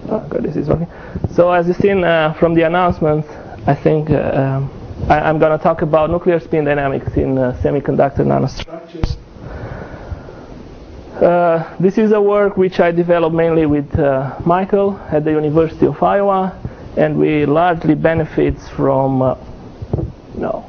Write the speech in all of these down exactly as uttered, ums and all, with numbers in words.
Okay, this is working. So as you've seen uh, from the announcement, I think uh, um, I, I'm going to talk about nuclear spin dynamics in uh, semiconductor nanostructures. Uh, this is a work which I developed mainly with uh, Michael at the University of Iowa, and we largely benefits from uh, no.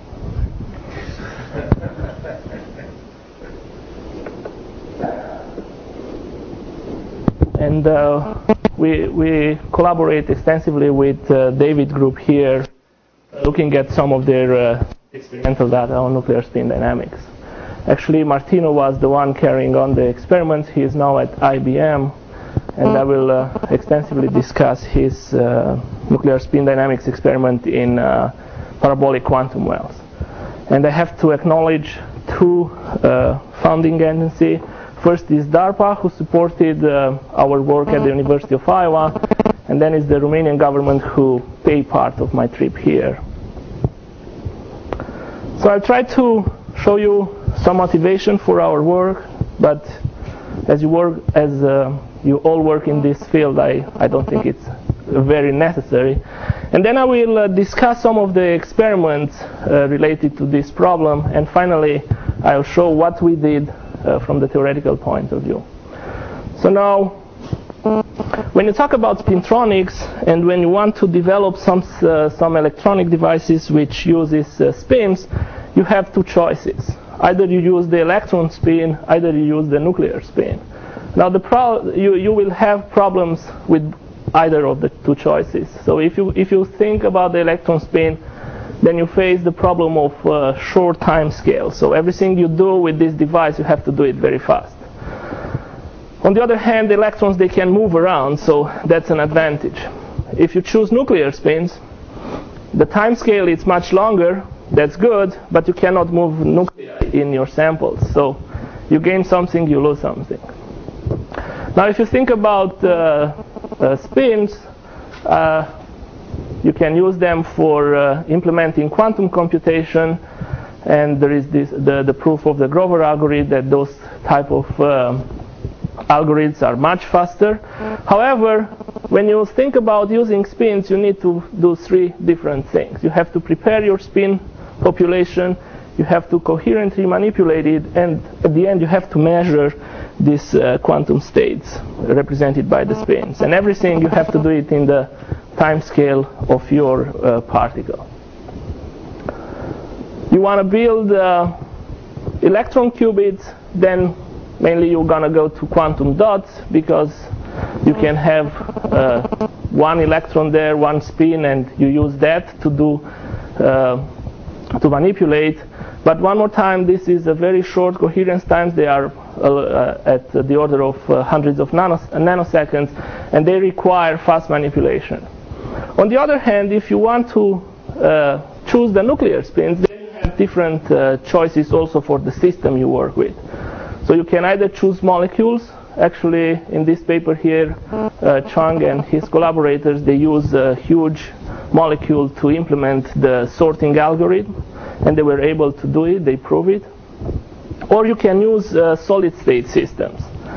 And uh, we, we collaborate extensively with uh, David Group here, looking at some of their uh, experimental data on nuclear spin dynamics. Actually, Martino was the one carrying on the experiments. He is now at I B M, and I will uh, extensively discuss his uh, nuclear spin dynamics experiment in uh, parabolic quantum wells. And I have to acknowledge two uh, founding agencies. First is DARPA, who supported uh, our work at the University of Iowa, and then is the Romanian government who paid part of my trip here. So I'll try to show you some motivation for our work, but as you work, as uh, you all work in this field, I, I don't think it's very necessary. And then I will uh, discuss some of the experiments uh, related to this problem, and finally I'll show what we did Uh, from the theoretical point of view. So now, when you talk about spintronics, and when you want to develop some uh, some electronic devices which uses uh, spins, you have two choices. Either you use the electron spin, either you use the nuclear spin. Now, the pro you you will have problems with either of the two choices. So if you if you think about the electron spin, then you face the problem of uh, short time scale. So everything you do with this device, you have to do it very fast. On the other hand, the electrons, they can move around, so that's an advantage. If you choose nuclear spins, the time scale is much longer, that's good, but you cannot move nuclei in your samples. So you gain something, you lose something. Now if you think about uh, uh, spins, uh, you can use them for uh, implementing quantum computation, and there is this, the, the proof of the Grover algorithm that those type of uh, algorithms are much faster. However, when you think about using spins, you need to do three different things. You have to prepare your spin population, you have to coherently manipulate it, and at the end you have to measure these uh, quantum states represented by the spins. And everything you have to do it in the time scale of your uh, particle. You want to build uh, electron qubits, then mainly you're going to go to quantum dots, because you can have uh, one electron there, one spin, and you use that to do uh, to manipulate. But one more time, this is a very short coherence times. They are uh, at the order of uh, hundreds of nanos nanoseconds, and they require fast manipulation. On the other hand, if you want to uh, choose the nuclear spins, then you have different uh, choices also for the system you work with. So you can either choose molecules. Actually, in this paper here, uh, Chang and his collaborators, they use a huge molecule to implement the sorting algorithm, and they were able to do it, they prove it. Or you can use uh, solid-state systems.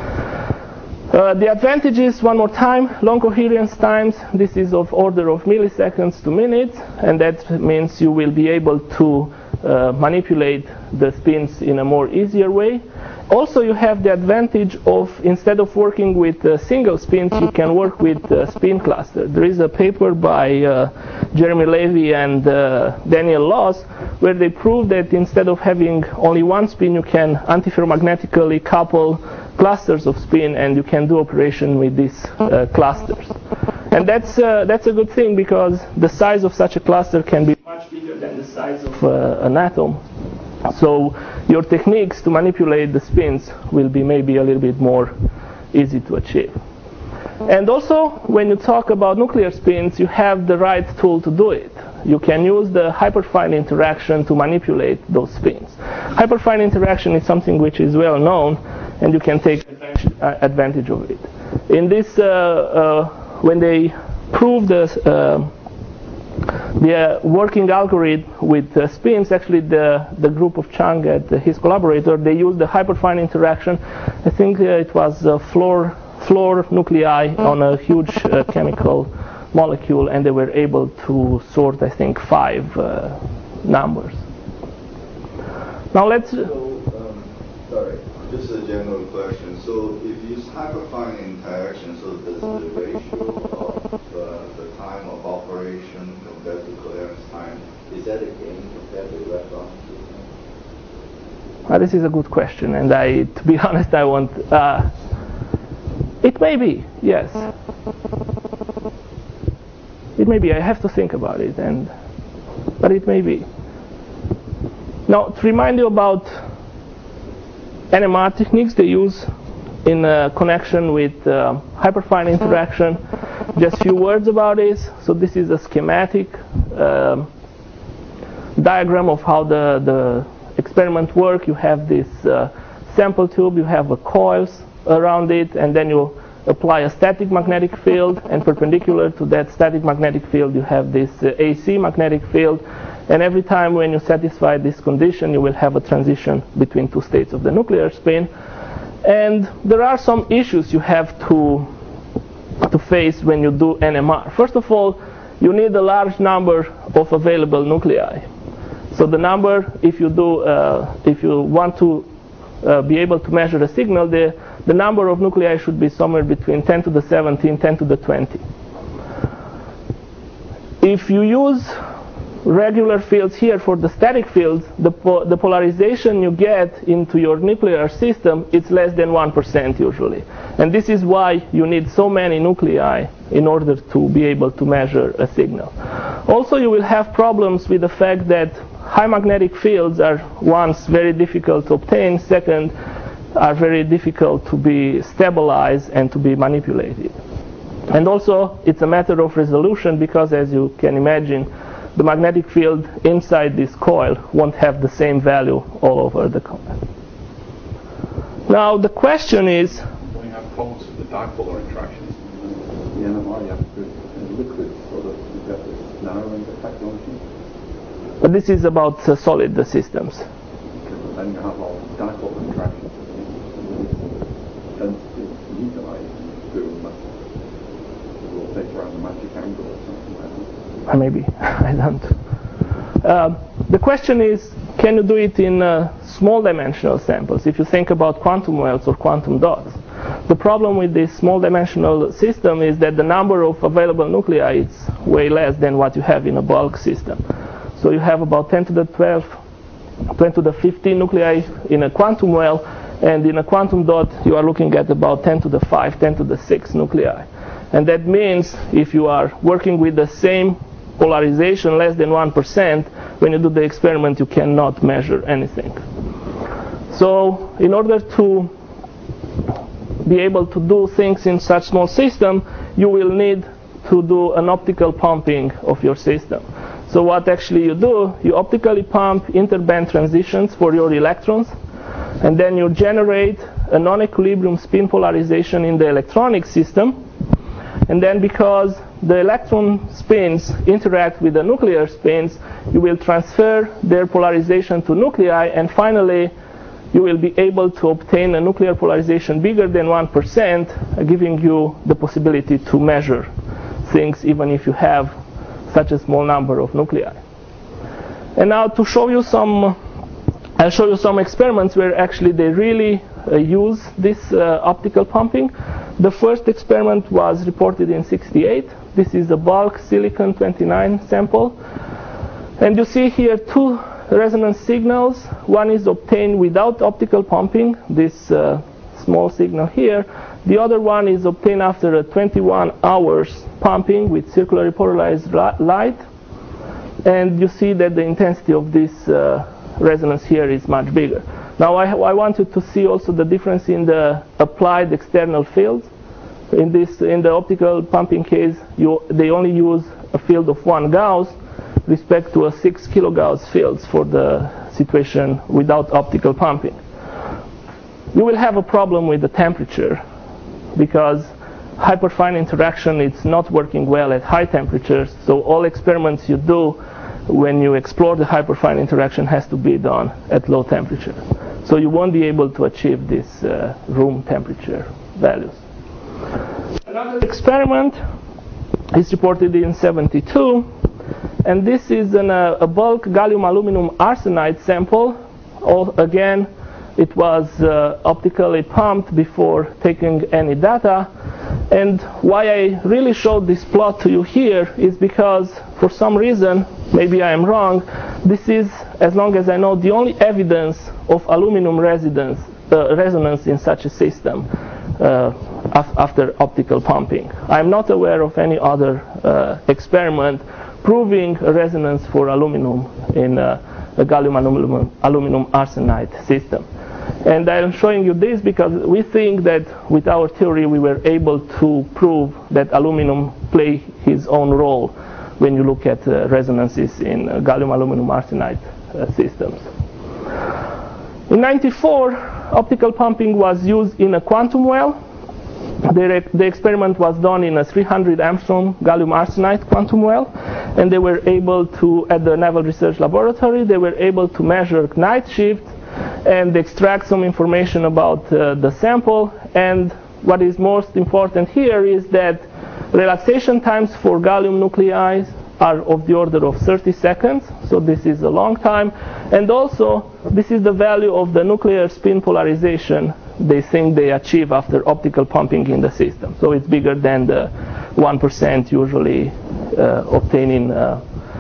Uh, the advantages, one more time, long coherence times. This is of order of milliseconds to minutes, and that means you will be able to uh, manipulate the spins in a more easier way. Also, you have the advantage of, instead of working with uh, single spins, you can work with uh, spin clusters. There is a paper by uh, Jeremy Levy and uh, Daniel Loss, where they prove that instead of having only one spin, you can antiferromagnetically couple clusters of spin, and you can do operation with these uh, clusters. And that's uh, that's a good thing, because the size of such a cluster can be much bigger than the size of uh, an atom. So your techniques to manipulate the spins will be maybe a little bit more easy to achieve. And also, when you talk about nuclear spins, you have the right tool to do it. You can use the hyperfine interaction to manipulate those spins. Hyperfine interaction is something which is well known, and you can take advantage of it. In this, uh, uh, when they prove the uh, the uh, working algorithm with uh, spins, actually the, the group of Chang and uh, his collaborator, they used the hyperfine interaction. I think uh, it was uh, Floor floor nuclei on a huge uh, chemical molecule, and they were able to sort, I think, five uh, numbers. Now let's... So, um, sorry, just a general question. So if you use hyperfine interaction, so does the ratio of uh, the time of operation compared to coherence time, is that a gain compared to electron system? Uh, this is a good question, and I, to be honest, I want... Uh, it may be, yes. It may be. I have to think about it, and but it may be. Now, to remind you about N M R techniques they use in uh, connection with uh, hyperfine interaction, just a few words about this. So this is a schematic uh, diagram of how the, the experiment works. You have this uh, sample tube, you have a coils around it, and then you apply a static magnetic field, and perpendicular to that static magnetic field you have this uh, A C magnetic field, and every time when you satisfy this condition you will have a transition between two states of the nuclear spin. And there are some issues you have to to face when you do N M R. First of all, you need a large number of available nuclei. So the number, if you do uh, if you want to uh, be able to measure a signal, the the number of nuclei should be somewhere between ten to the seventeen, ten to the twenty. If you use regular fields here for the static fields, the, po the polarization you get into your nuclear system, it's less than one percent usually. And this is why you need so many nuclei in order to be able to measure a signal. Also, you will have problems with the fact that high magnetic fields are, once, very difficult to obtain, second, are very difficult to be stabilized and to be manipulated. And also, it's a matter of resolution, because as you can imagine, the magnetic field inside this coil won't have the same value all over the coil. Now the question is... When you have problems with the dipolar interactions, the N M R you have to put in liquid so that you get this narrowing effect, don't you? But this is about uh, solid uh, systems. Okay, but then you have all the dipolar interactions. Density neutralized through a rotate around the magic angle or something like that. Uh, maybe, I don't. Uh, the question is, can you do it in uh, small dimensional samples? If you think about quantum wells or quantum dots, the problem with this small dimensional system is that the number of available nuclei is way less than what you have in a bulk system. So you have about ten to the twelve, ten to the fifteen nuclei in a quantum well, and in a quantum dot you are looking at about ten to the five, ten to the six nuclei. And that means if you are working with the same polarization, less than one percent, when you do the experiment you cannot measure anything. So in order to be able to do things in such small system, you will need to do an optical pumping of your system. So what actually you do, you optically pump interband transitions for your electrons, and then you generate a non-equilibrium spin polarization in the electronic system. And then because the electron spins interact with the nuclear spins, you will transfer their polarization to nuclei, and finally you will be able to obtain a nuclear polarization bigger than one percent, giving you the possibility to measure things even if you have such a small number of nuclei. And now to show you some, I'll show you some experiments where actually they really uh, use this uh, optical pumping. The first experiment was reported in sixty-eight. This is a bulk silicon twenty-nine sample. And you see here two resonance signals. One is obtained without optical pumping, this uh, small signal here. The other one is obtained after a twenty-one hours pumping with circularly polarized light. And you see that the intensity of this uh, resonance here is much bigger. Now I, I wanted to see also the difference in the applied external fields. In this, in the optical pumping case, you, they only use a field of one Gauss respect to a six kilogauss fields for the situation without optical pumping. You will have a problem with the temperature because hyperfine interaction is not working well at high temperatures. So all experiments you do when you explore the hyperfine interaction has to be done at low temperature. So you won't be able to achieve these uh, room temperature values. Another experiment is reported in seventy-two, and this is an, uh, a bulk gallium aluminum arsenide sample. All, again, it was uh, optically pumped before taking any data. And why I really showed this plot to you here is because, for some reason, maybe I am wrong, this is, as long as I know, the only evidence of aluminum residence, uh, resonance in such a system uh, af after optical pumping. I'm not aware of any other uh, experiment proving a resonance for aluminum in uh, a gallium aluminum, aluminum arsenide system. And I'm showing you this because we think that with our theory we were able to prove that aluminum plays his own role when you look at uh, resonances in uh, gallium aluminum arsenide uh, systems. In ninety-four, optical pumping was used in a quantum well. The, the experiment was done in a three hundred angstrom gallium arsenide quantum well, and they were able to, at the Naval Research Laboratory, they were able to measure night shift and extract some information about uh, the sample. And what is most important here is that relaxation times for gallium nuclei are of the order of thirty seconds, so this is a long time. And also, this is the value of the nuclear spin polarization they think they achieve after optical pumping in the system. So it's bigger than the one percent usually uh, obtained in uh,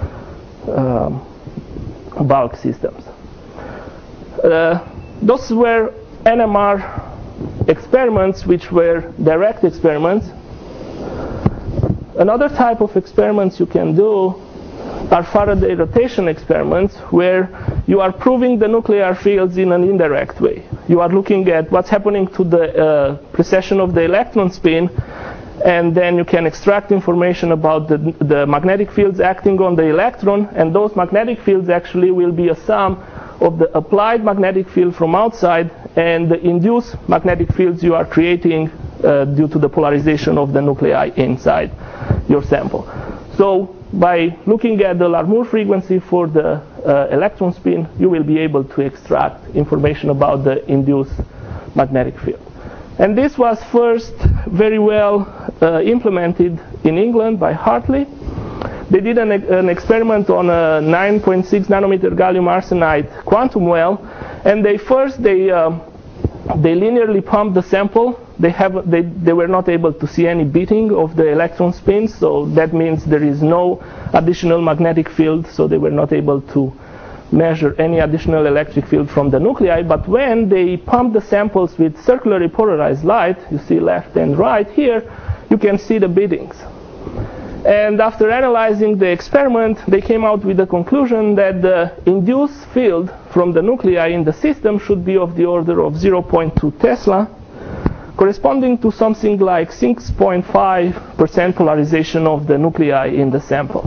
uh, bulk systems. Uh, those were N M R experiments, which were direct experiments. Another type of experiments you can do are Faraday rotation experiments, where you are proving the nuclear fields in an indirect way. You are looking at what's happening to the uh, precession of the electron spin, and then you can extract information about the, the magnetic fields acting on the electron, and those magnetic fields actually will be a sum of the applied magnetic field from outside and the induced magnetic fields you are creating uh, due to the polarization of the nuclei inside your sample. So by looking at the Larmor frequency for the uh, electron spin, you will be able to extract information about the induced magnetic field. And this was first very well uh, implemented in England by Hartley. They did an, an experiment on a nine point six nanometer gallium arsenide quantum well, and they first they uh, they linearly pumped the sample. They have they they were not able to see any beating of the electron spins, so that means there is no additional magnetic field. So they were not able to measure any additional electric field from the nuclei. But when they pumped the samples with circularly polarized light, you see left and right here, you can see the beatings. And after analyzing the experiment, they came out with the conclusion that the induced field from the nuclei in the system should be of the order of zero point two Tesla, corresponding to something like six point five percent polarization of the nuclei in the sample.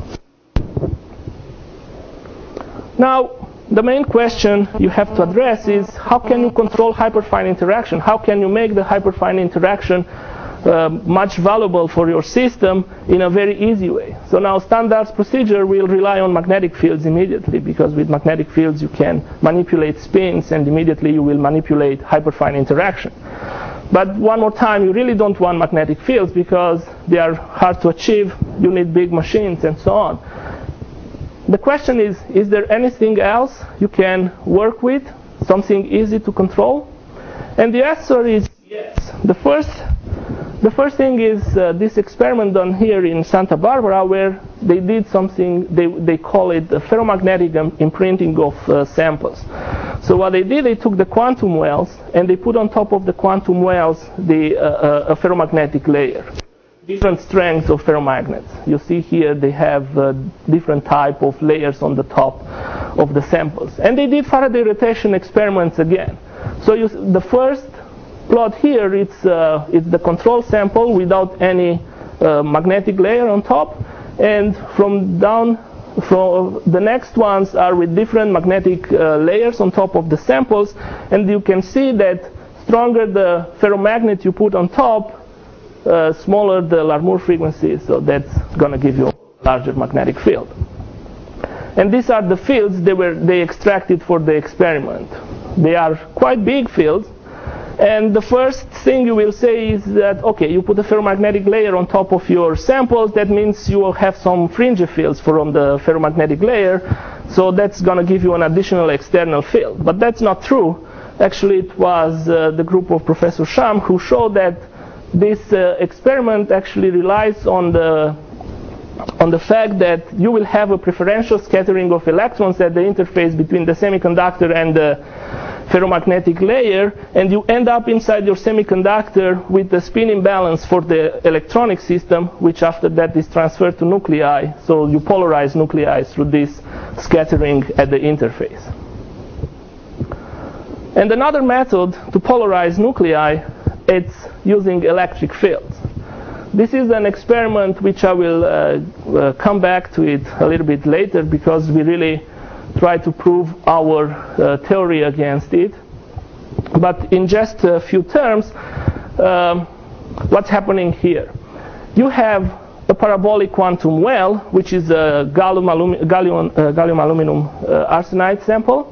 Now, the main question you have to address is, how can you control hyperfine interaction? How can you make the hyperfine interaction Uh, much valuable for your system in a very easy way? So now standards procedure will rely on magnetic fields immediately, because with magnetic fields you can manipulate spins and immediately you will manipulate hyperfine interaction. But one more time, you really don't want magnetic fields because they are hard to achieve, you need big machines and so on. The question is, is there anything else you can work with, something easy to control? And the answer is yes. The first The first thing is uh, this experiment done here in Santa Barbara, where they did something, they, they call it the ferromagnetic imprinting of uh, samples. So what they did, they took the quantum wells and they put on top of the quantum wells the, uh, uh, a ferromagnetic layer. Different strengths of ferromagnets. You see here they have uh, different type of layers on the top of the samples. And they did Faraday rotation experiments again. So you, the first plot here, it's, uh, it's the control sample without any uh, magnetic layer on top, and from down, from the next ones are with different magnetic uh, layers on top of the samples, and you can see that stronger the ferromagnet you put on top, uh, smaller the Larmor frequency, so that's going to give you a larger magnetic field. And these are the fields they were they extracted for the experiment. They are quite big fields. And the first thing you will say is that, okay, you put a ferromagnetic layer on top of your samples. That means you will have some fringe fields from the ferromagnetic layer. So that's going to give you an additional external field. But that's not true. Actually, it was uh, the group of Professor Sham who showed that this uh, experiment actually relies on the on the fact that you will have a preferential scattering of electrons at the interface between the semiconductor and the ferromagnetic layer, and you end up inside your semiconductor with the spin imbalance for the electronic system, which after that is transferred to nuclei. So you polarize nuclei through this scattering at the interface. And another method to polarize nuclei, it's using electric fields. This is an experiment which I will uh, uh, come back to it a little bit later, because we really try to prove our uh, theory against it. But in just a few terms, um, what's happening here? You have a parabolic quantum well, which is a gallium, alum gallium, uh, gallium aluminum uh, arsenide sample.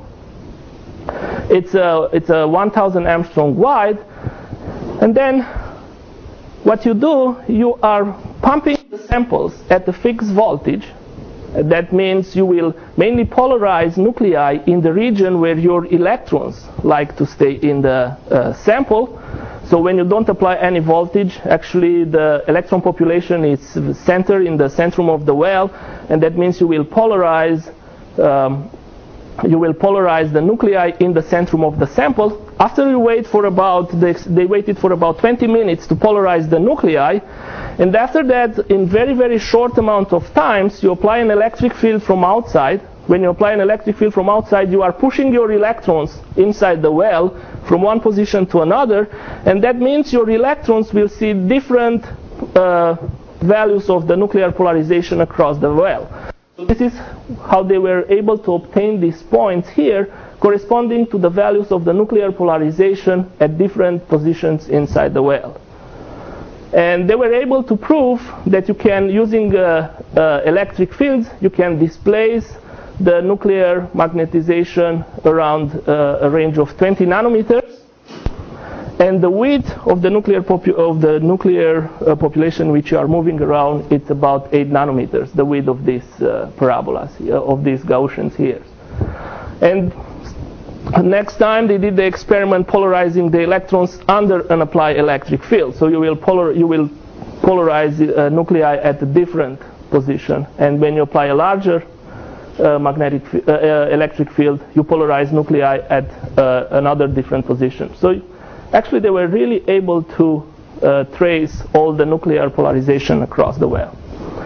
It's a, it's a one thousand angstrom wide. And then what you do, you are pumping the samples at a fixed voltage. That means you will mainly polarize nuclei in the region where your electrons like to stay in the uh, sample. So when you don't apply any voltage, actually the electron population is centered in the centrum of the well, and that means you will polarize um, you will polarize the nuclei in the centrum of the sample. After you wait for about, they, they waited for about twenty minutes to polarize the nuclei, and after that, in very, very short amount of times, you apply an electric field from outside. When you apply an electric field from outside, you are pushing your electrons inside the well from one position to another, and that means your electrons will see different uh, values of the nuclear polarization across the well. So this is how they were able to obtain these points here, corresponding to the values of the nuclear polarization at different positions inside the well. And they were able to prove that you can, using uh, uh, electric fields, you can displace the nuclear magnetization around uh, a range of twenty nanometers. And the width of the nuclear, popu of the nuclear uh, population which you are moving around, it's about eight nanometers, the width of these uh, parabolas, uh, of these Gaussians here. And next time they did the experiment polarizing the electrons under an applied electric field. So you will, polar you will polarize uh, nuclei at a different position. And when you apply a larger uh, magnetic uh, uh, electric field, you polarize nuclei at uh, another different position. So actually, they were really able to uh, trace all the nuclear polarization across the well.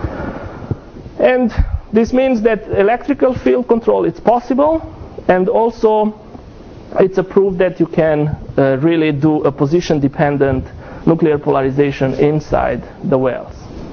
And this means that electrical field control is possible, and also it's a proof that you can uh, really do a position-dependent nuclear polarization inside the wells.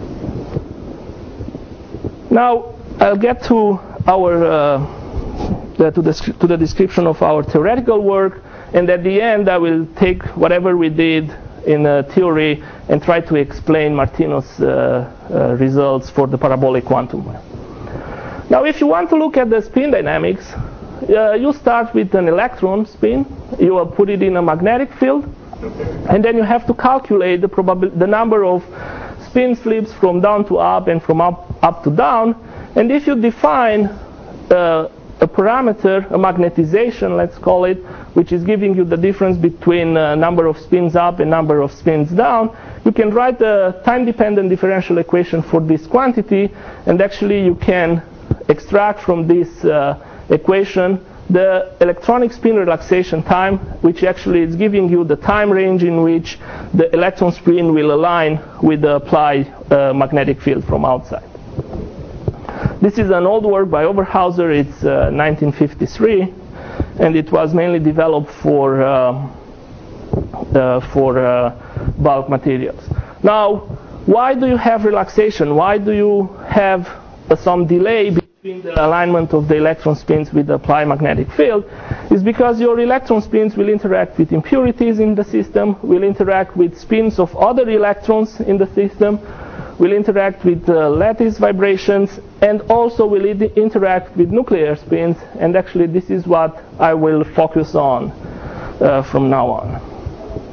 Now, I'll get to our uh, the, to, the, to the description of our theoretical work. And at the end, I will take whatever we did in uh, theory and try to explain Martino's uh, uh, results for the parabolic quantum. Now, if you want to look at the spin dynamics, uh, you start with an electron spin. You will put it in a magnetic field, and then you have to calculate the probabil the number of spin flips from down to up and from up up to down. And if you define uh, a parameter, a magnetization, let's call it, which is giving you the difference between uh, number of spins up and number of spins down, you can write a time-dependent differential equation for this quantity, and actually you can extract from this uh, equation the electronic spin relaxation time, which actually is giving you the time range in which the electron spin will align with the applied uh, magnetic field from outside. This is an old work by Oberhauser. It's uh, nineteen fifty-three, and it was mainly developed for uh, uh, for uh, bulk materials. Now, why do you have relaxation? Why do you have uh, some delay between the alignment of the electron spins with the applied magnetic field? Is because your electron spins will interact with impurities in the system, will interact with spins of other electrons in the system, will interact with uh, lattice vibrations, and also will interact with nuclear spins. And actually, this is what I will focus on uh, from now on.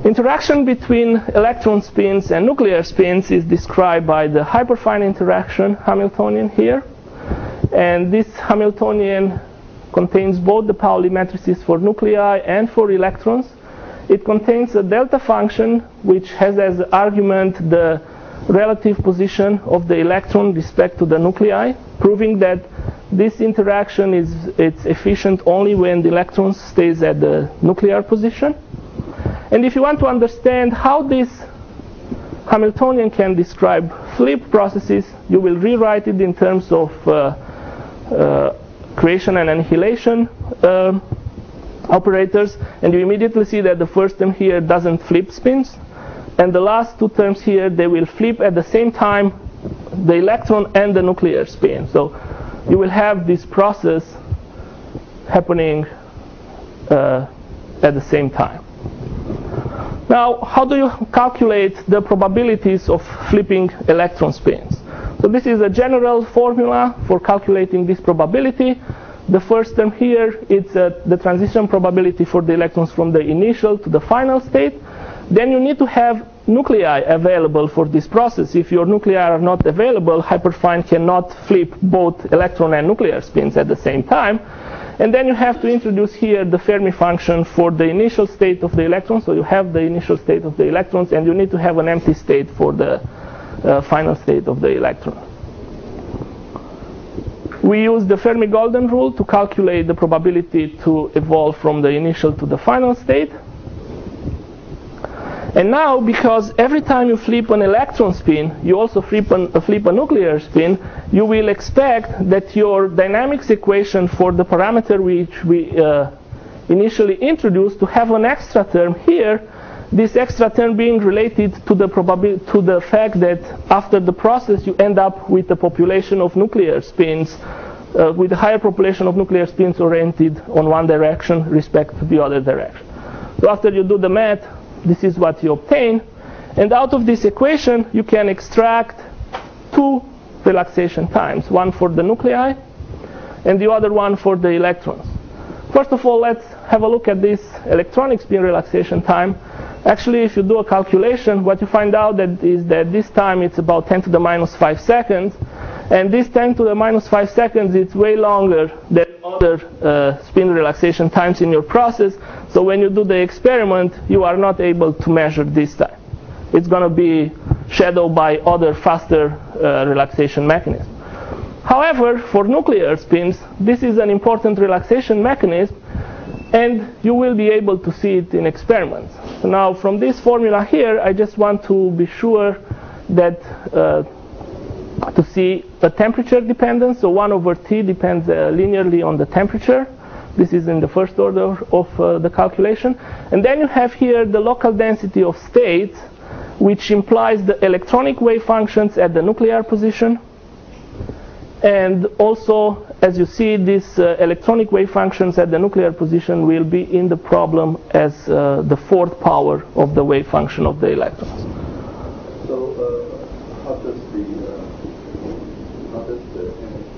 Interaction between electron spins and nuclear spins is described by the hyperfine interaction Hamiltonian here. And this Hamiltonian contains both the Pauli matrices for nuclei and for electrons. It contains a delta function which has as argument the relative position of the electron with respect to the nuclei, proving that this interaction is it's efficient only when the electron stays at the nuclear position. And if you want to understand how this Hamiltonian can describe flip processes, you will rewrite it in terms of uh, uh, creation and annihilation uh, operators, and you immediately see that the first term here doesn't flip spins, and the last two terms here, they will flip at the same time the electron and the nuclear spin. So you will have this process happening uh, at the same time. Now, how do you calculate the probabilities of flipping electron spins? So this is a general formula for calculating this probability. The first term here, it's uh, the transition probability for the electrons from the initial to the final state. Then you need to have nuclei available for this process. If your nuclei are not available, hyperfine cannot flip both electron and nuclear spins at the same time. And then you have to introduce here the Fermi function for the initial state of the electrons. So you have the initial state of the electrons, and you need to have an empty state for the uh, final state of the electron. We use the Fermi-Golden rule to calculate the probability to evolve from the initial to the final state. And now, because every time you flip an electron spin, you also flip, an, uh, flip a nuclear spin, you will expect that your dynamics equation for the parameter which we uh, initially introduced to have an extra term here, this extra term being related to the probability, to the fact that after the process you end up with a population of nuclear spins, uh, with a higher population of nuclear spins oriented on one direction respect to the other direction. So after you do the math, this is what you obtain, and out of this equation you can extract two relaxation times, one for the nuclei and the other one for the electrons. First of all, let's have a look at this electronic spin relaxation time. Actually, if you do a calculation, what you find out that is that this time it's about ten to the minus five seconds, and this ten to the minus five seconds it's way longer than other uh, spin relaxation times in your process. So when you do the experiment, you are not able to measure this time. It's going to be shadowed by other faster uh, relaxation mechanisms. However, for nuclear spins, this is an important relaxation mechanism, and you will be able to see it in experiments. So now, from this formula here, I just want to be sure that uh, to see a temperature dependence. So one over T depends uh, linearly on the temperature. This is in the first order of uh, the calculation. And then you have here the local density of states, which implies the electronic wave functions at the nuclear position. And also, as you see, these uh, electronic wave functions at the nuclear position will be in the problem as uh, the fourth power of the wave function of the electrons. So, uh, how does the uh, how does the energy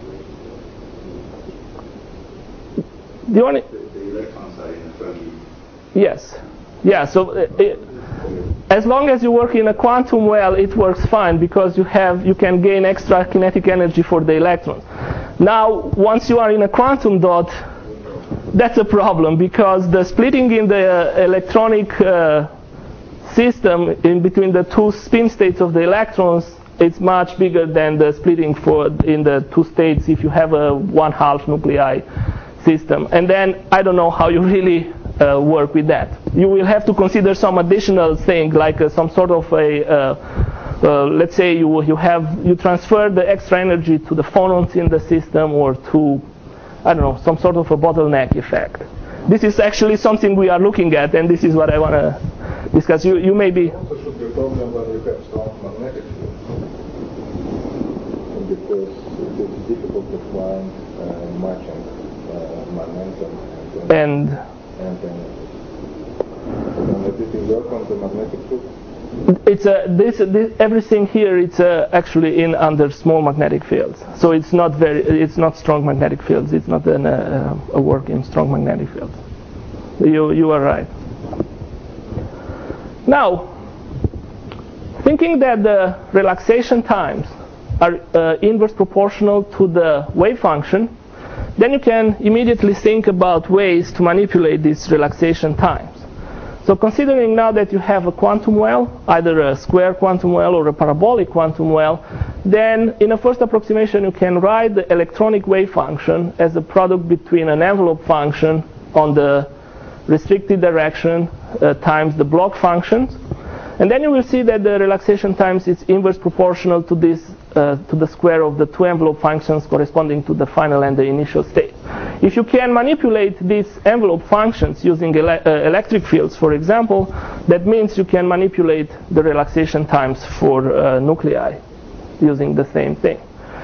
calculation? The only The, the electrons are in Fermi. yes, yeah. So. Uh, it, As long as you work in a quantum well, it works fine because you have you can gain extra kinetic energy for the electrons. Now, once you are in a quantum dot, that's a problem because the splitting in the uh, electronic uh, system in between the two spin states of the electrons, it's much bigger than the splitting for in the two states if you have a one half nuclei system. And then I don't know how you really uh, work with that. You will have to consider some additional thing, like uh, some sort of a, uh, uh, let's say you you have you transfer the extra energy to the phonons in the system, or to, I don't know, some sort of a bottleneck effect. This is actually something we are looking at, and this is what I want to discuss. You you may be. Also should be a problem when you have strong magnetic field, because it's difficult to find uh, matching uh, momentum and. and and energy. And everything work on the magnetic field? It's a, this, this everything here. It's uh, actually in under small magnetic fields, so it's not very. It's not strong magnetic fields. It's not an, uh, a work in strong magnetic fields. You you are right. Now, thinking that the relaxation times are uh, inverse proportional to the wave function, then you can immediately think about ways to manipulate these relaxation times. So considering now that you have a quantum well, either a square quantum well or a parabolic quantum well, then in a first approximation you can write the electronic wave function as a product between an envelope function on the restricted direction uh, times the block functions. And then you will see that the relaxation times is inverse proportional to this uh, to the square of the two envelope functions corresponding to the final and the initial state. If you can manipulate these envelope functions using ele uh, electric fields, for example, that means you can manipulate the relaxation times for uh, nuclei using the same thing.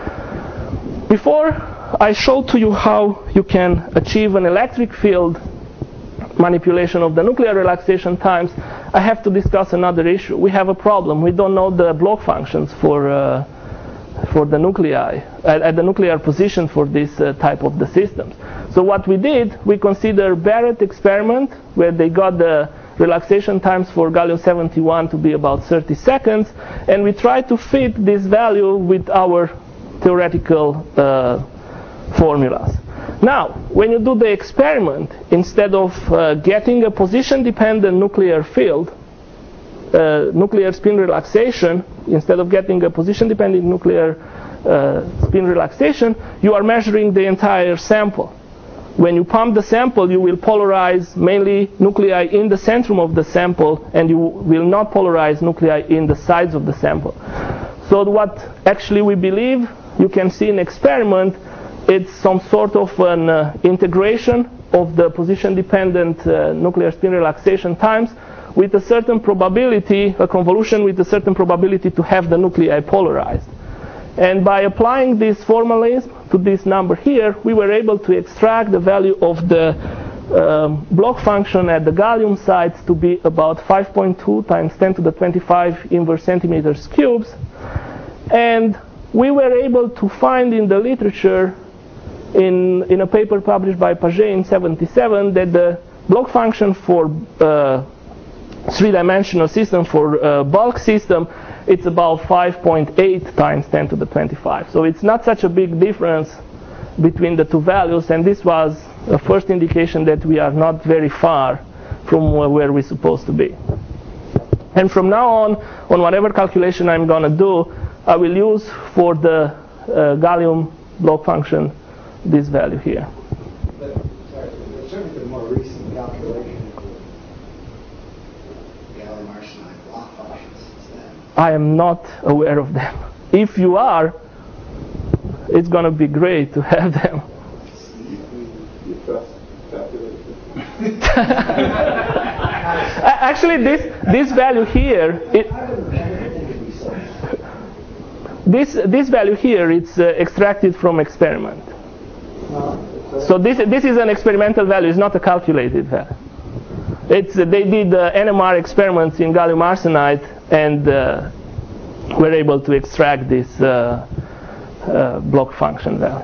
Before I show to you how you can achieve an electric field manipulation of the nuclear relaxation times, I have to discuss another issue. We have a problem. We don't know the block functions for uh, for the nuclei at, at the nuclear position for this uh, type of the systems. So what we did, we considered Barrett experiment where they got the relaxation times for gallium seventy-one to be about thirty seconds, and we tried to fit this value with our theoretical uh, formulas. Now, when you do the experiment, instead of uh, getting a position-dependent nuclear field, uh, nuclear spin relaxation, instead of getting a position-dependent nuclear uh, spin relaxation, you are measuring the entire sample. When you pump the sample, you will polarize mainly nuclei in the centrum of the sample, and you will not polarize nuclei in the sides of the sample. So what actually we believe you can see in experiment, it's some sort of an uh, integration of the position-dependent uh, nuclear spin relaxation times with a certain probability, a convolution with a certain probability to have the nuclei polarized. And by applying this formalism to this number here, we were able to extract the value of the um, block function at the gallium sites to be about five point two times ten to the twenty-five inverse centimeters cubes. And we were able to find in the literature, in, in a paper published by Paget in seventy-seven, that the block function for uh, three-dimensional system, for uh, bulk system, it's about five point eight times ten to the twenty-five. So it's not such a big difference between the two values, and this was a first indication that we are not very far from where we're supposed to be. And from now on, on whatever calculation I'm going to do, I will use for the uh, gallium block function this value here. But, sorry, there's certainly been more recent calculations of gallium arsenide block functions since then. I am not aware of them. If you are, it's going to be great to have them. You trust calculation? Actually, this this value here, it, this this value here, it's uh, extracted from experiment. So this this is an experimental value. It's not a calculated value. It's uh, they did uh, N M R experiments in gallium arsenide and uh, were able to extract this uh, uh, block function value.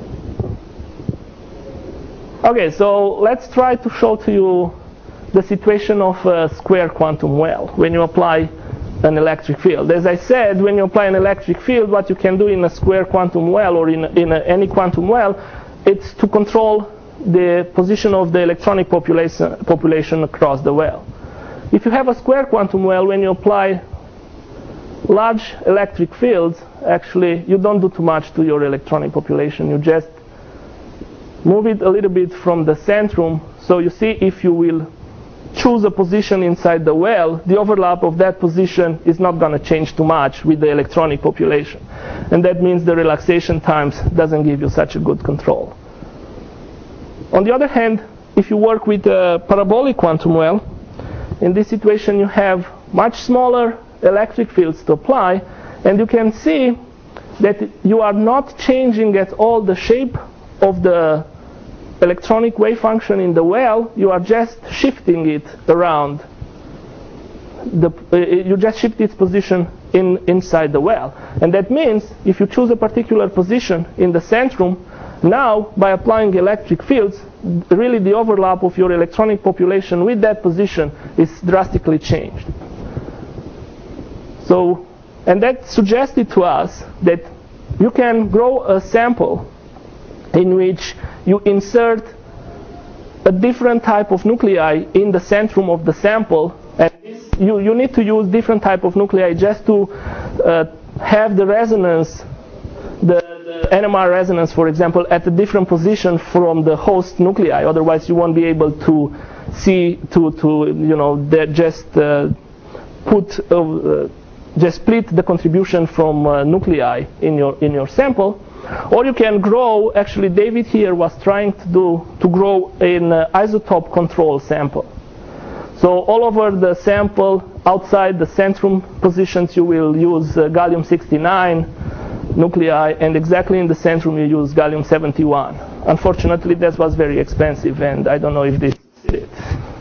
Okay, so let's try to show to you the situation of a square quantum well when you apply an electric field. As I said, when you apply an electric field, what you can do in a square quantum well or in, in a, any quantum well, it's to control the position of the electronic population, population across the well. If you have a square quantum well, when you apply large electric fields, actually you don't do too much to your electronic population. You just move it a little bit from the centrum. So you see, if you will choose a position inside the well, the overlap of that position is not going to change too much with the electronic population. And that means the relaxation times doesn't give you such a good control. On the other hand, if you work with a parabolic quantum well, in this situation you have much smaller electric fields to apply, and you can see that you are not changing at all the shape of the electronic wave function in the well. You are just shifting it around. The, uh, you just shift its position in, inside the well. And that means if you choose a particular position in the centrum, now by applying electric fields, really the overlap of your electronic population with that position is drastically changed. So, and that suggested to us that you can grow a sample in which you insert a different type of nuclei in the centrum of the sample, and this, you, you need to use different type of nuclei just to uh, have the resonance, the, the N M R resonance, for example, at a different position from the host nuclei. Otherwise, you won't be able to see to to you know just uh, put uh, just split the contribution from uh, nuclei in your in your sample. Or you can grow, actually David here was trying to do, to grow an uh, isotope control sample. So all over the sample, outside the centrum positions, you will use uh, gallium sixty-nine nuclei, and exactly in the centrum you use gallium seventy-one. Unfortunately, that was very expensive, and I don't know if this did it.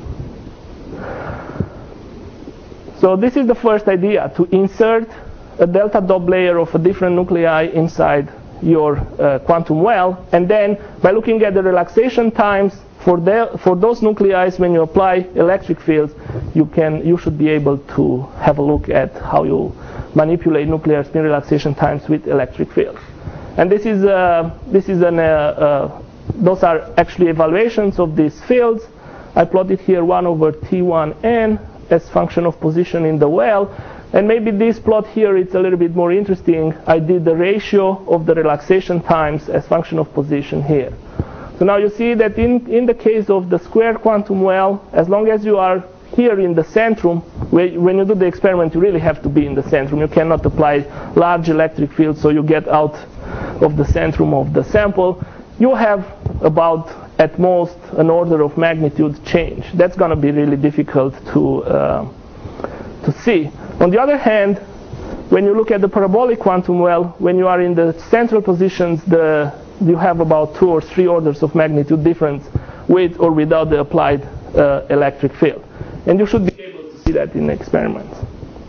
So this is the first idea, to insert a delta dot layer of a different nuclei inside your uh, quantum well, and then by looking at the relaxation times for the, for those nuclei, when you apply electric fields, you can you should be able to have a look at how you manipulate nuclear spin relaxation times with electric fields. And this is uh, this is an uh, uh, those are actually evaluations of these fields. I plotted here one over T one N as function of position in the well. And maybe this plot here is a little bit more interesting. I did the ratio of the relaxation times as function of position here. So now you see that in, in the case of the square quantum well, as long as you are here in the centrum, when you do the experiment, you really have to be in the centrum. You cannot apply large electric fields, so you get out of the centrum of the sample. You have about, at most, an order of magnitude change. That's going to be really difficult to, uh, to see. On the other hand, when you look at the parabolic quantum well, when you are in the central positions, the, you have about two or three orders of magnitude difference with or without the applied uh, electric field. And you should be able to see that in experiments.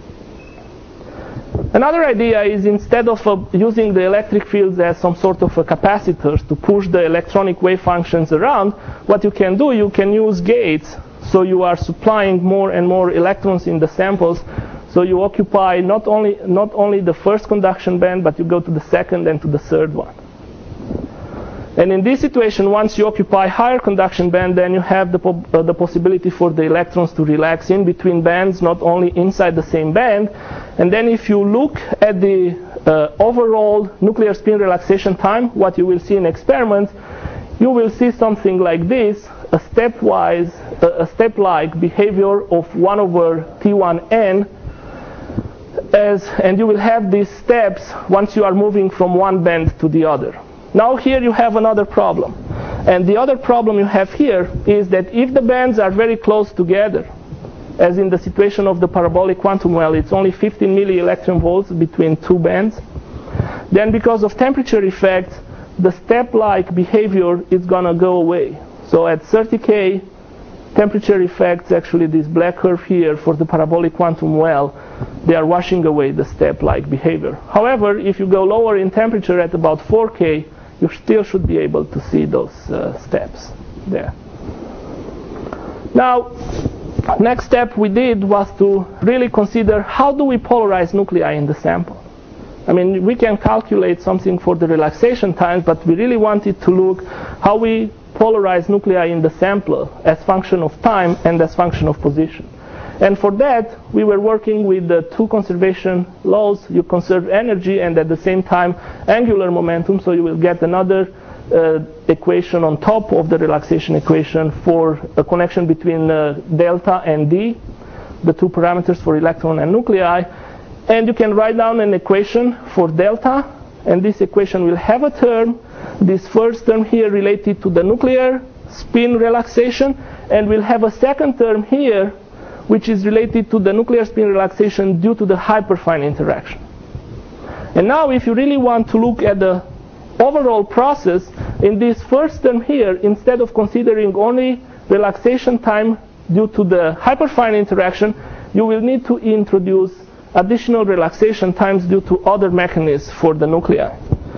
Another idea is, instead of uh, using the electric fields as some sort of a capacitors to push the electronic wave functions around, what you can do, you can use gates. So you are supplying more and more electrons in the samples. So you occupy not only, not only the first conduction band, but you go to the second and to the third one. And in this situation, once you occupy higher conduction band, then you have the, po uh, the possibility for the electrons to relax in between bands, not only inside the same band. And then if you look at the uh, overall nuclear spin relaxation time, what you will see in experiments, you will see something like this, a stepwise, uh, a step-like behavior of one over T one N, as, and you will have these steps once you are moving from one band to the other. Now here you have another problem. And the other problem you have here is that if the bands are very close together, as in the situation of the parabolic quantum well, it's only fifteen milli electron volts between two bands, then because of temperature effects, the step-like behavior is going to go away. So at thirty K temperature effects, actually this black curve here for the parabolic quantum well, they are washing away the step-like behavior. However, if you go lower in temperature at about four K, you still should be able to see those uh, steps there. Now, next step we did was to really consider, how do we polarize nuclei in the sample? I mean, we can calculate something for the relaxation times, but we really wanted to look how we polarize nuclei in the sample as function of time and as function of position. And for that, we were working with the two conservation laws. You conserve energy and at the same time angular momentum, so you will get another uh, equation on top of the relaxation equation for a connection between uh, delta and D, the two parameters for electron and nuclei. And you can write down an equation for delta, and this equation will have a term, this first term here related to the nuclear spin relaxation, and we'll have a second term here which is related to the nuclear spin relaxation due to the hyperfine interaction. And now if you really want to look at the overall process, in this first term here, instead of considering only relaxation time due to the hyperfine interaction, you will need to introduce additional relaxation times due to other mechanisms for the nuclei.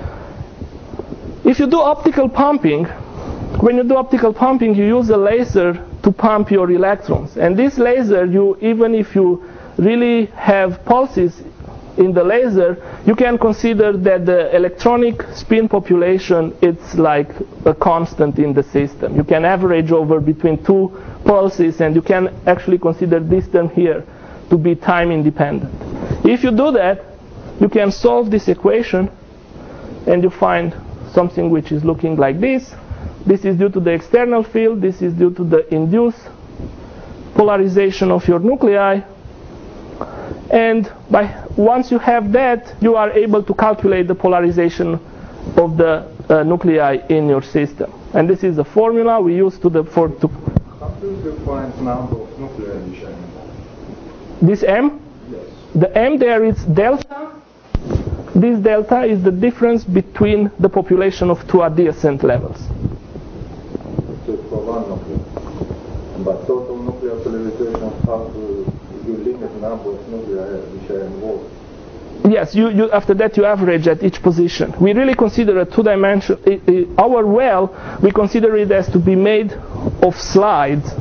If you do optical pumping, when you do optical pumping, you use a laser to pump your electrons. And this laser, you, even if you really have pulses in the laser, you can consider that the electronic spin population it's like a constant in the system. You can average over between two pulses, and you can actually consider this term here to be time independent. If you do that, you can solve this equation, and you find something which is looking like this. This is due to the external field. This is due to the induced polarization of your nuclei. And by once you have that, you are able to calculate the polarization of the uh, nuclei in your system. And this is a formula we use to the for to. How do you define number of nuclei you share? This M. Yes. The M there is delta. This delta is the difference between the population of two adjacent levels. So for one nucleus. But total nuclear polarization, how do you limit the number of nuclei which are involved? Yes, you, you, after that you average at each position. We really consider a two-dimensional, our well, we consider it as to be made of slides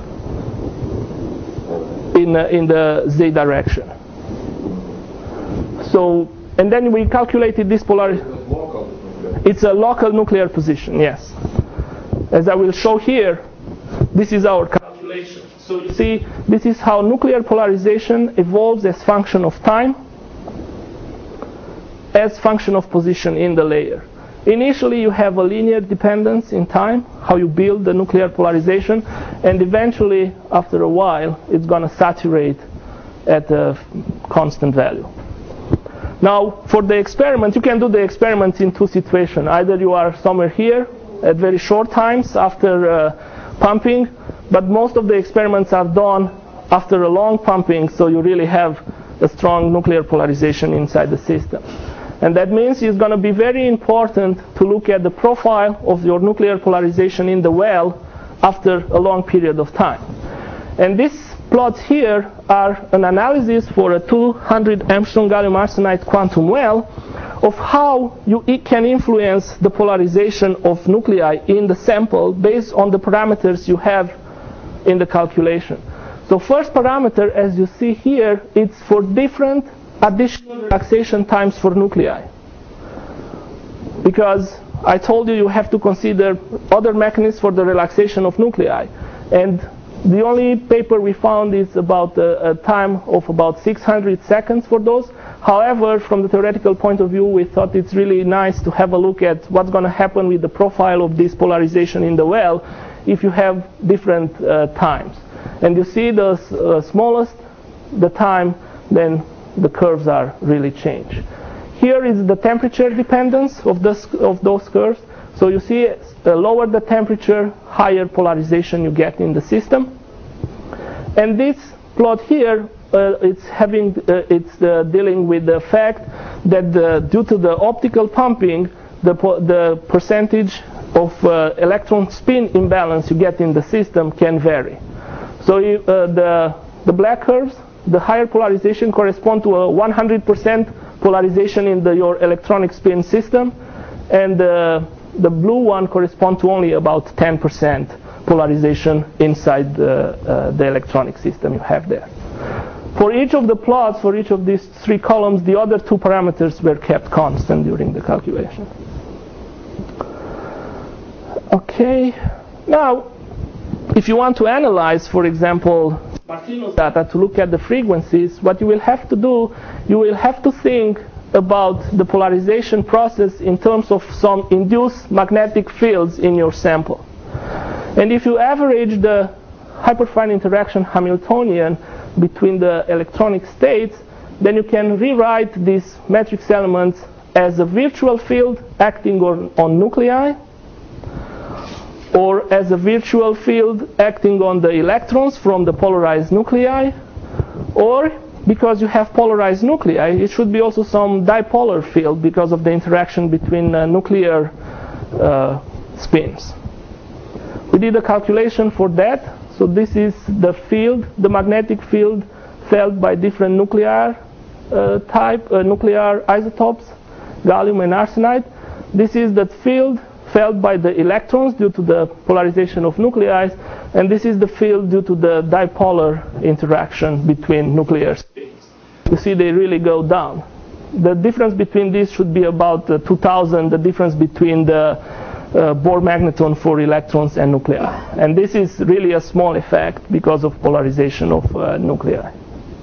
in, uh, in the Z direction. So, and then we calculated this polarity. It's a local nuclear position, yes. As I will show here, this is our calculation. So you see, this is how nuclear polarization evolves as function of time, as function of position in the layer. Initially, you have a linear dependence in time, how you build the nuclear polarization, and eventually, after a while, it's going to saturate at a constant value. Now, for the experiment, you can do the experiment in two situations. Either you are somewhere here at very short times after uh, pumping, but most of the experiments are done after a long pumping, so you really have a strong nuclear polarization inside the system. And that means it's going to be very important to look at the profile of your nuclear polarization in the well after a long period of time. And these plots here are an analysis for a two hundred angstrom gallium arsenide quantum well of how you it can influence the polarization of nuclei in the sample based on the parameters you have in the calculation. So first parameter, as you see here, it's for different additional relaxation times for nuclei. Because I told you you have to consider other mechanisms for the relaxation of nuclei. And the only paper we found is about a, a time of about six hundred seconds for those. However, from the theoretical point of view, we thought it's really nice to have a look at what's going to happen with the profile of this polarization in the well if you have different uh, times. And you see the uh, smallest the time, then the curves are really changed. Here is the temperature dependence of, this, of those curves. So you see, uh, lower the temperature, higher polarization you get in the system. And this plot here, uh, it's having, uh, it's uh, dealing with the fact that the, due to the optical pumping, the po the percentage of uh, electron spin imbalance you get in the system can vary. So you, uh, the the black curves, the higher polarization correspond to a one hundred percent polarization in the, your electronic spin system, and the the blue one correspond to only about ten percent polarization inside the, uh, the electronic system you have there. For each of the plots, for each of these three columns, the other two parameters were kept constant during the calculation. Okay, now if you want to analyze, for example, Martino's data to look at the frequencies, what you will have to do, you will have to think about the polarization process in terms of some induced magnetic fields in your sample. And if you average the hyperfine interaction Hamiltonian between the electronic states, then you can rewrite these matrix elements as a virtual field acting on, on nuclei, or as a virtual field acting on the electrons from the polarized nuclei, or because you have polarized nuclei, it should be also some dipolar field because of the interaction between uh, nuclear uh, spins. We did a calculation for that. So this is the field, the magnetic field felt by different nuclear uh, type, uh, nuclear isotopes, gallium and arsenide. This is the field felt by the electrons due to the polarization of nuclei, and this is the field due to the dipolar interaction between nuclear spins. You see they really go down. the difference between these should be about uh, two thousand, the difference between the uh, Bohr magneton for electrons and nuclei. And this is really a small effect because of polarization of uh, nuclei.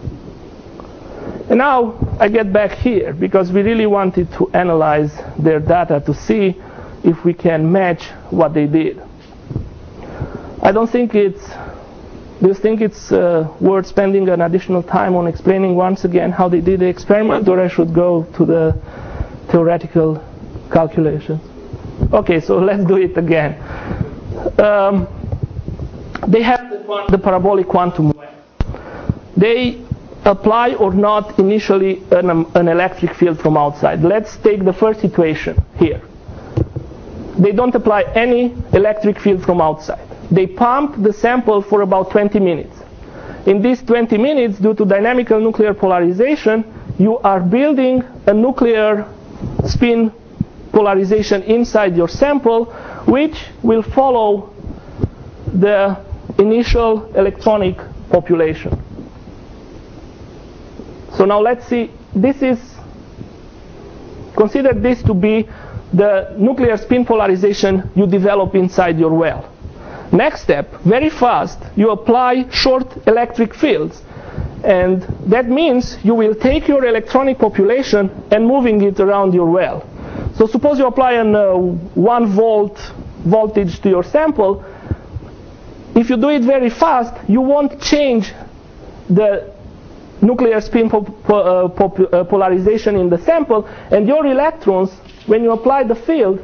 And now I get back here because we really wanted to analyze their data to see if we can match what they did. I don't think it's, do you think it's uh, worth spending an additional time on explaining once again how they did the experiment, or I should go to the theoretical calculations? Okay, so let's do it again. Um, they have the, the parabolic quantum well. They apply or not initially an, um, an electric field from outside. Let's take the first situation here. They don't apply any electric field from outside. They pump the sample for about twenty minutes. In these twenty minutes, due to dynamical nuclear polarization, you are building a nuclear spin polarization inside your sample, which will follow the initial electronic population. So now let's see, this is, consider this to be the nuclear spin polarization you develop inside your well. Next step, very fast, you apply short electric fields. And that means you will take your electronic population and moving it around your well. So suppose you apply an uh, one volt voltage to your sample. If you do it very fast, you won't change the nuclear spin po po uh, pop uh, polarization in the sample, and your electrons, when you apply the field,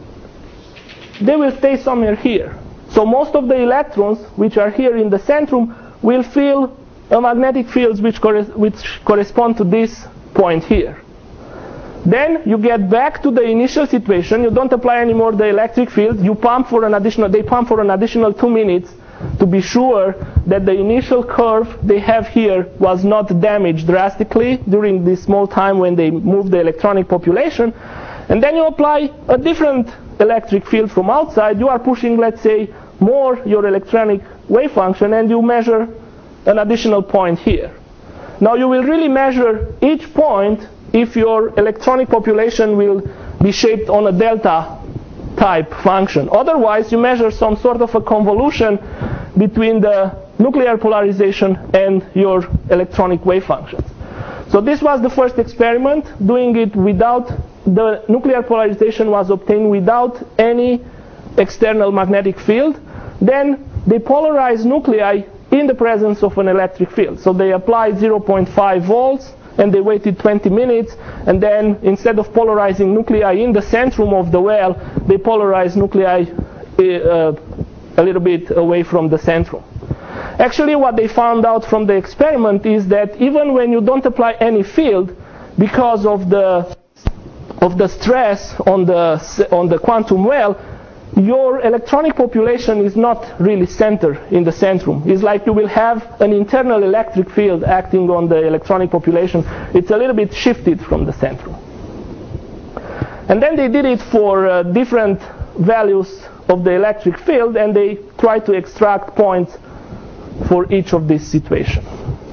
they will stay somewhere here. So most of the electrons which are here in the centrum will feel a magnetic fields which, cor which correspond to this point here. Then you get back to the initial situation. You don't apply anymore the electric field. You pump for an additional, they pump for an additional two minutes to be sure that the initial curve they have here was not damaged drastically during this small time when they move the electronic population. And then you apply a different electric field from outside. You are pushing, let's say, more your electronic wave function, and you measure an additional point here. Now you will really measure each point if your electronic population will be shaped on a delta type function. Otherwise, you measure some sort of a convolution between the nuclear polarization and your electronic wave functions. So this was the first experiment, doing it without, the nuclear polarization was obtained without any external magnetic field. Then they polarized nuclei in the presence of an electric field. So they applied zero point five volts and they waited twenty minutes, and then instead of polarizing nuclei in the centrum of the well, they polarized nuclei uh, a little bit away from the centrum. Actually, what they found out from the experiment is that even when you don't apply any field, because of the of the stress on the on the quantum well, your electronic population is not really centered in the centrum. It's like you will have an internal electric field acting on the electronic population. It's a little bit shifted from the centrum. And then they did it for uh, different values of the electric field, and they tried to extract points for each of these situations.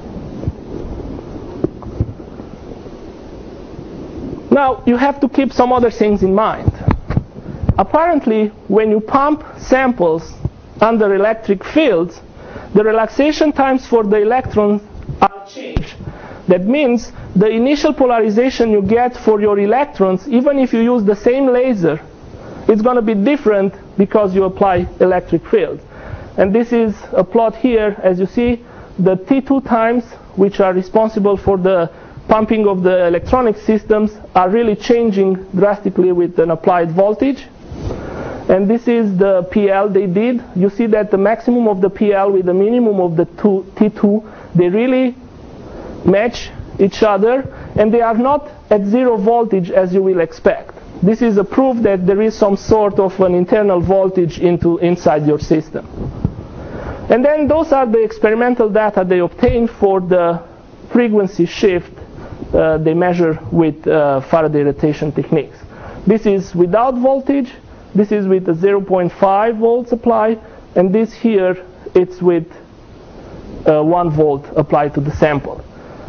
Now you have to keep some other things in mind. Apparently, when you pump samples under electric fields, the relaxation times for the electrons are changed. That means the initial polarization you get for your electrons, even if you use the same laser, it's going to be different because you apply electric fields. And this is a plot here. As you see, the T two times, which are responsible for the pumping of the electronic systems, are really changing drastically with an applied voltage. And this is the P L they did. You see that the maximum of the P L with the minimum of the T two, they really match each other, and they are not at zero voltage as you will expect. This is a proof that there is some sort of an internal voltage into inside your system. And then those are the experimental data they obtained for the frequency shift uh, they measure with uh, Faraday rotation techniques. This is without voltage. This is with a zero point five volt supply, and this here, it's with uh, one volt applied to the sample.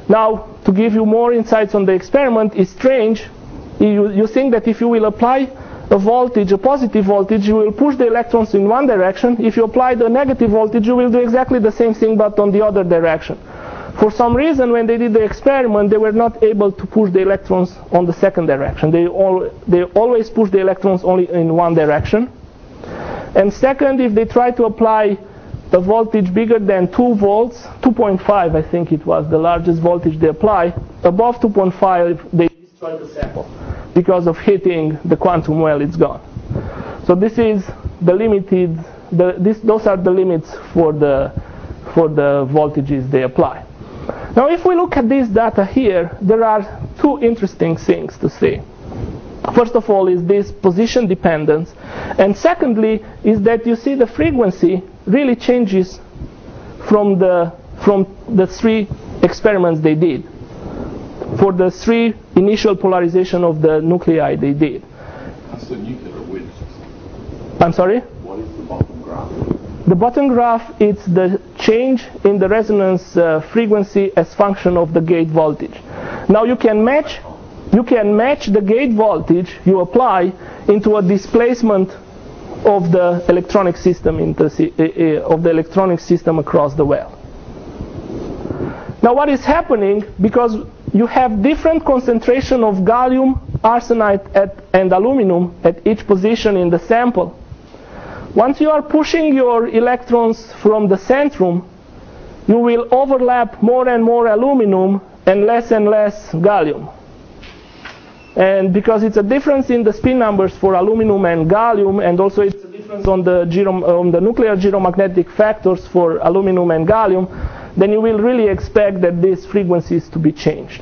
Now, to give you more insights on the experiment, it's strange. You, you think that if you will apply a voltage, a positive voltage, you will push the electrons in one direction. If you apply the negative voltage, you will do exactly the same thing, but on the other direction. For some reason, when they did the experiment, they were not able to push the electrons on the second direction. They, all, they always push the electrons only in one direction. And second, if they try to apply a voltage bigger than two volts, two point five I think it was the largest voltage they apply, above two point five they destroy the sample. Because of hitting the quantum well, it's gone. So this is the limited, the, this, those are the limits for the, for the voltages they apply. Now if we look at this data here, there are two interesting things to see. First of all is this position dependence, and secondly is that you see the frequency really changes from the, from the three experiments they did, for the three initial polarization of the nuclei they did. That's the nuclear width. I'm sorry? What is the bottom graph? The bottom graph is the change in the resonance uh, frequency as function of the gate voltage. Now you can match you can match the gate voltage you apply into a displacement of the electronic system into, uh, of the electronic system across the well. Now what is happening, because you have different concentration of gallium, arsenide at, and aluminum at each position in the sample, once you are pushing your electrons from the centrum, you will overlap more and more aluminum and less and less gallium. And because it's a difference in the spin numbers for aluminum and gallium, and also it's a difference on the, gyro, on the nuclear gyromagnetic factors for aluminum and gallium, then you will really expect that these frequencies to be changed.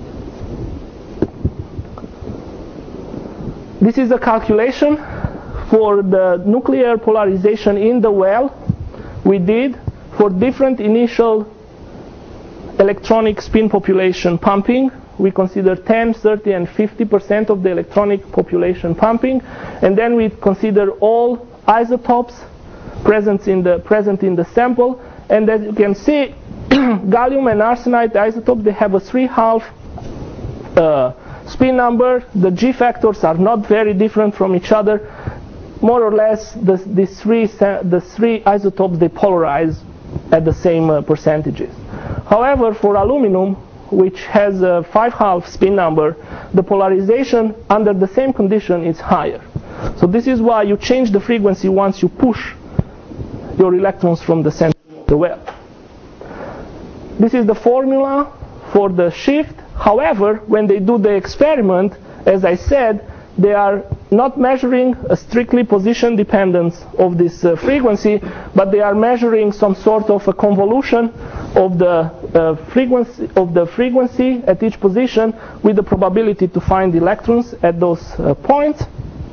This is a calculation for the nuclear polarization in the well we did for different initial electronic spin population pumping. We consider ten, thirty, and fifty percent of the electronic population pumping, and then we consider all isotopes present in the, present in the sample. And as you can see, gallium and arsenide isotopes, they have a three half uh, spin number. The G factors are not very different from each other. More or less, the, the, three, the three isotopes, they polarize at the same uh, percentages. However, for aluminum, which has a five half spin number, the polarization under the same condition is higher. So this is why you change the frequency once you push your electrons from the center of the well. This is the formula for the shift. However, when they do the experiment, as I said, they are not measuring a strictly position dependence of this uh, frequency, but they are measuring some sort of a convolution of the uh, frequency of the frequency at each position with the probability to find electrons at those uh, points.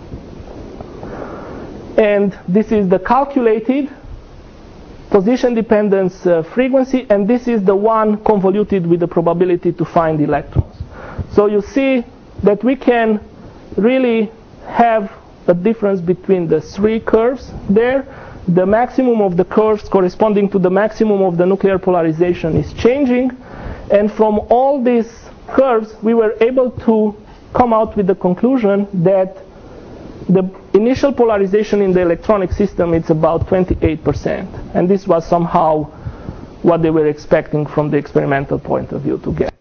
And this is the calculated position dependence uh, frequency, and this is the one convoluted with the probability to find electrons. So you see that we can really have a difference between the three curves there. The maximum of the curves corresponding to the maximum of the nuclear polarization is changing, and from all these curves we were able to come out with the conclusion that the initial polarization in the electronic system is about twenty-eight percent, and this was somehow what they were expecting from the experimental point of view to get.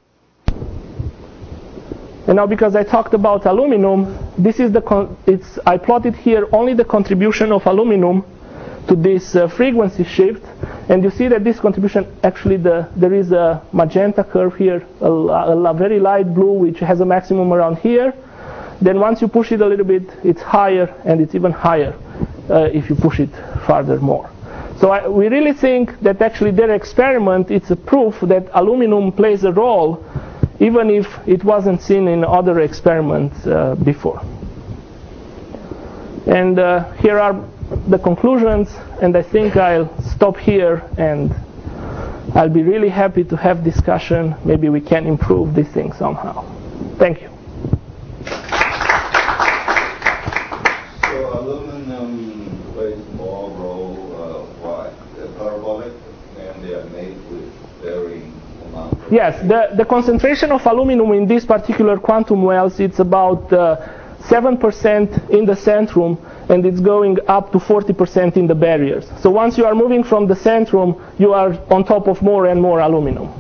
And now, because I talked about aluminum, this is the con it's I plotted here only the contribution of aluminum to this uh, frequency shift, and you see that this contribution, actually the there is a magenta curve here, a, a, a very light blue, which has a maximum around here. Then once you push it a little bit, it's higher, and it's even higher uh, if you push it farther more. So I, we really think that actually their experiment, it's a proof that aluminum plays a role, even if it wasn't seen in other experiments uh, before. And uh, here are the conclusions, and I think I'll stop here, and I'll be really happy to have discussion. Maybe we can improve this thing somehow. Thank you. So aluminum plays more role, uh, why? They're parabolic, and they are made with varying amount of Yes, the, the concentration of aluminum in these particular quantum wells, it's about uh, seven percent in the centrum, and it's going up to forty percent in the barriers. So once you are moving from the centrum, you are on top of more and more aluminum.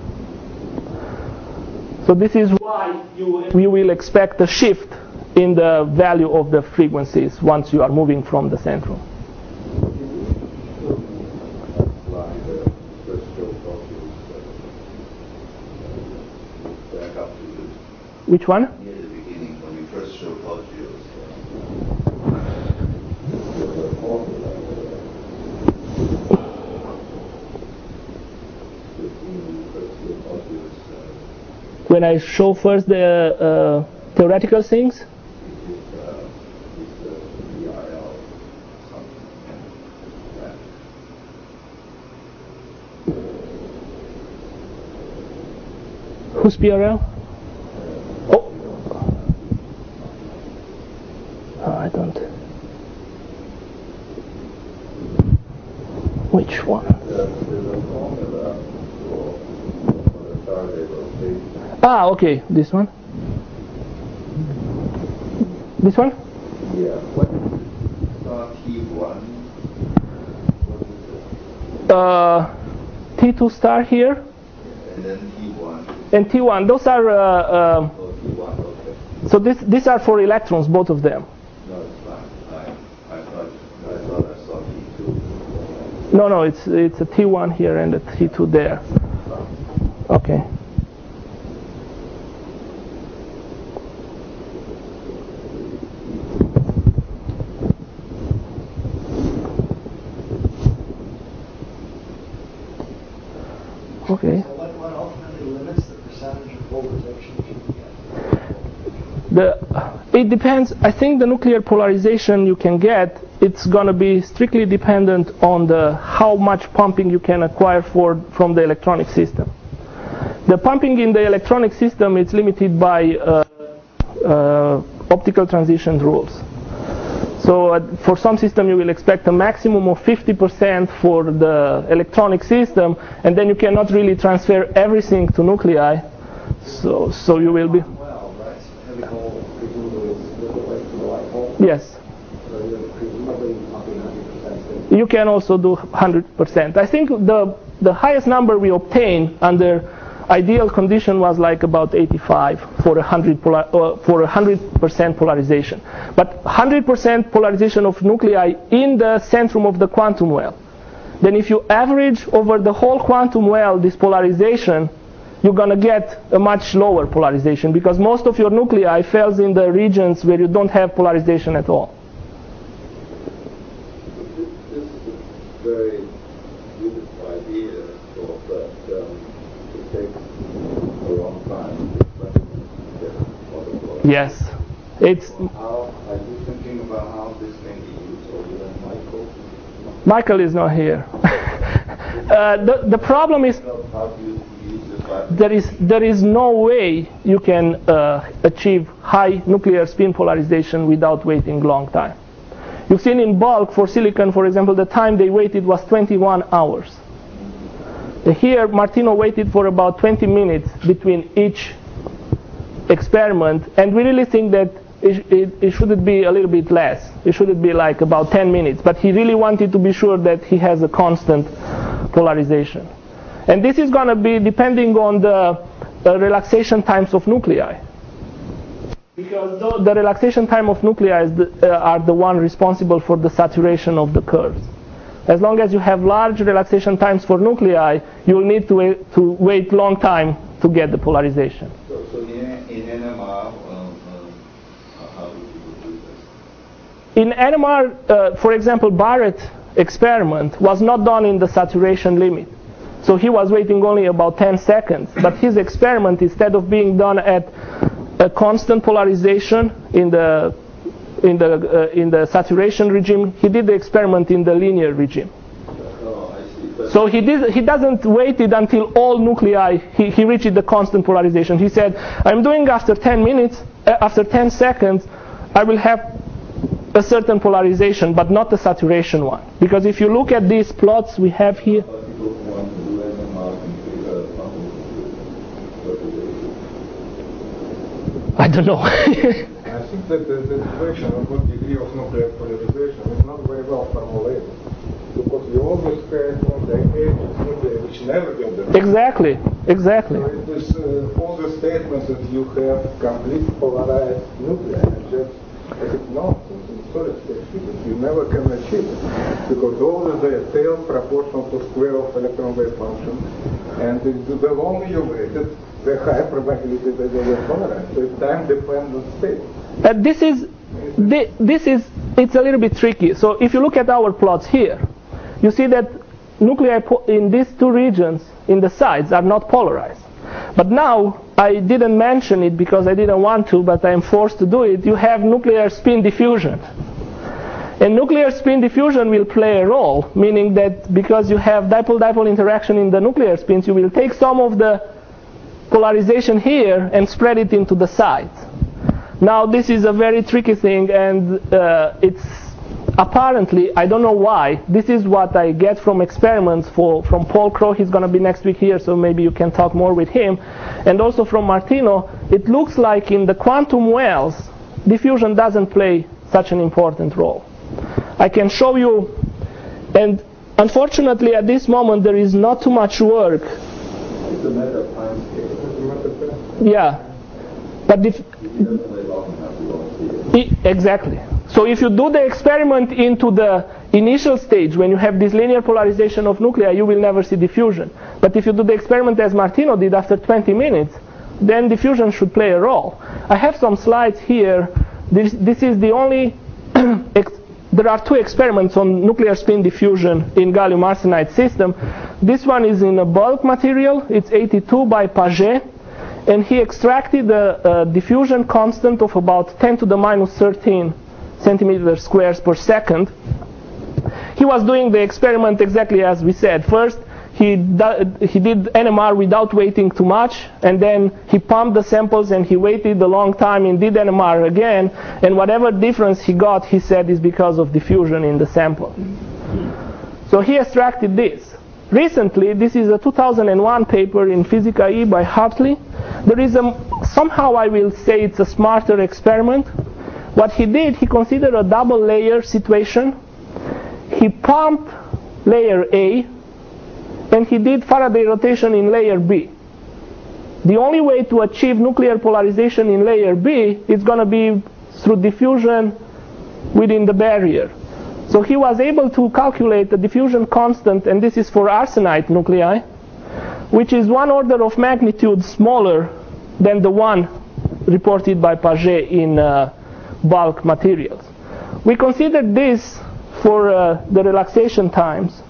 So this is why you, you will expect a shift in the value of the frequencies once you are moving from the centrum. Which one? Near the beginning, when you first showed Poggios. When I show first the uh, theoretical things? Who's P R L? Oh. oh, I don't. Which one? Ah, okay, this one. This one? Yeah. What is T one? Uh, T two star here. And then T one. And T one. Those are. Uh, uh, Oh, T one. Okay. so this, these are for electrons, both of them. No, it's fine. I, I thought I thought I saw T two. No, no, it's it's a T one here and a T two there. Okay. Okay. So what, what ultimately limits the percentage of polarization you can get? The, it depends. I think the nuclear polarization you can get, it's going to be strictly dependent on the how much pumping you can acquire for from the electronic system. The pumping in the electronic system is limited by uh, uh, optical transition rules. So uh, for some system you will expect a maximum of fifty percent for the electronic system, and then you cannot really transfer everything to nuclei. So so you will be. Well, right. So heavy hole presumably is a little away from the light hole. Yes. So you're presumably pumping one hundred percent. You can also do one hundred percent. I think the the highest number we obtained under ideal condition was like about eighty-five for a hundred polar, uh, for a hundred percent polarization. But one hundred percent polarization of nuclei in the centrum of the quantum well. Then if you average over the whole quantum well this polarization, you're gonna get a much lower polarization because most of your nuclei falls in the regions where you don't have polarization at all. This is a very beautiful idea, so that um, it takes a long time to get all the polarization. Yes. It's How are you thinking about how this can be used? Or you have Michael? Michael is not here. uh, the the problem is How do you use this weapon? there is there is no way you can uh, achieve high nuclear spin polarization without waiting long time. You've seen in bulk for silicon, for example, the time they waited was twenty-one hours. Here, Martino waited for about twenty minutes between each experiment, and we really think that it, it, it shouldn't be a little bit less. It shouldn't be like about ten minutes. But he really wanted to be sure that he has a constant polarization. And this is going to be depending on the uh, relaxation times of nuclei. Because the, the relaxation time of nuclei is the, uh, are the one responsible for the saturation of the curves. As long as you have large relaxation times for nuclei, you will need to wait, to wait long time to get the polarization. So, so in, in N M R, um, um, how do people do this? In N M R, uh, for example, Barrett experiment was not done in the saturation limit. So he was waiting only about ten seconds. But his experiment, instead of being done at a constant polarization in the in the uh, in the saturation regime, he did the experiment in the linear regime. Oh, I see. But So he did he doesn't wait it until all nuclei he, he reached the constant polarization. He said, I'm doing after ten minutes, uh, after ten seconds, I will have a certain polarization, but not the saturation one. Because if you look at these plots we have here, But people who want to do N M R can figure out quantum computing. don't know. I think that the, the situation of what degree of nuclear polarization is not very well formulated. Because we always have on the edge nuclei which never get the Exactly, exactly. So it is uh, all the statements that you have completely polarized nuclei and just as it's nonsense in solid state physics. You never can achieve it because always they are tail proportional to square of electron wave function, and the, the longer you wait, it, the higher probability that they will polarize. So it's time-dependent state. Uh, this is thi- this is it's a little bit tricky. So if you look at our plots here, you see that nuclei po- in these two regions in the sides are not polarized. But now, I didn't mention it because I didn't want to, but I am forced to do it. You have nuclear spin diffusion. And nuclear spin diffusion will play a role, meaning that because you have dipole-dipole interaction in the nuclear spins, you will take some of the polarization here and spread it into the sides. Now, this is a very tricky thing, and uh, it's apparently, I don't know why, this is what I get from experiments for, from Paul Crow. He's going to be next week here, so maybe you can talk more with him. And also from Martino, it looks like in the quantum wells, diffusion doesn't play such an important role. I can show you, and unfortunately at this moment there is not too much work. It's a matter of time scale. Yeah. But if, If you don't live long enough, you won't see it. I, exactly. So if you do the experiment into the initial stage, when you have this linear polarization of nuclei, you will never see diffusion. But if you do the experiment as Martino did after twenty minutes, then diffusion should play a role. I have some slides here. This, this is the only... ex there are two experiments on nuclear spin diffusion in gallium arsenide system. This one is in a bulk material. It's eighty-two by Paget. And he extracted a, a diffusion constant of about ten to the minus thirteen centimeters squares per second. He was doing the experiment exactly as we said. First, he, he did N M R without waiting too much, and then he pumped the samples and he waited a long time and did N M R again, and whatever difference he got, he said, is because of diffusion in the sample. So he extracted this. Recently, this is a two thousand one paper in Physica E by Hartley. There is a, somehow I will say it's a smarter experiment. What he did, he considered a double layer situation. He pumped layer A, and he did Faraday rotation in layer B. The only way to achieve nuclear polarization in layer B is going to be through diffusion within the barrier. So he was able to calculate the diffusion constant, and this is for arsenide nuclei, which is one order of magnitude smaller than the one reported by Paget in uh, bulk materials. We considered this for uh, the relaxation times.